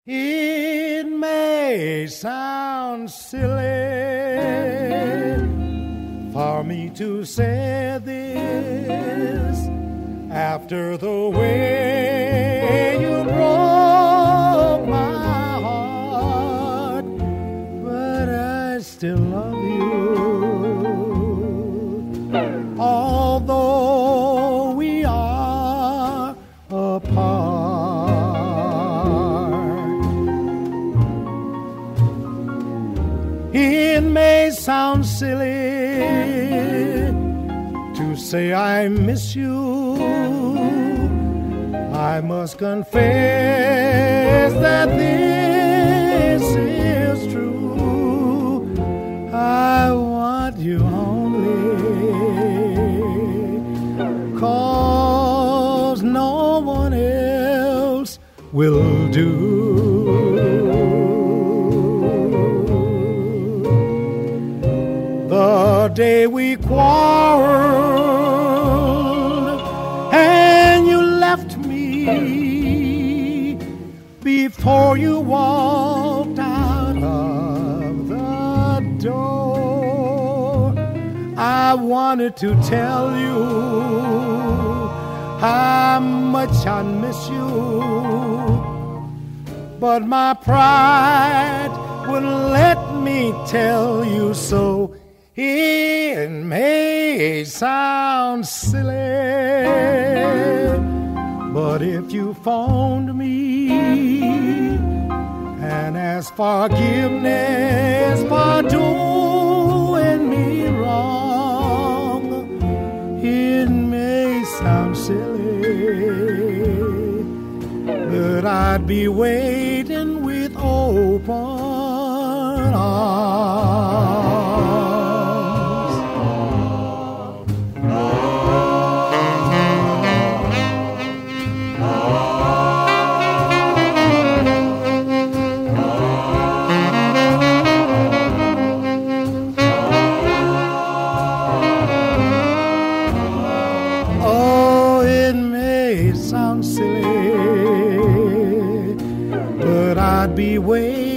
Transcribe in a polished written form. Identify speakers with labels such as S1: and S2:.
S1: It may sound silly for me to say this after the way you broke my heart, but I still love you, although we are apart. It may sound silly to say I miss you. I must confess that this is true. I want you only 'cause no one else will do. The day we quarreled and you left me before you walked out of the door, I wanted to tell you how much I miss you, but my pride wouldn't let me tell you so. It may sound silly, but if you phoned me and asked forgiveness for doing me wrong, it may sound silly, but I'd be waiting with open arms. Sound silly, but I'd be waiting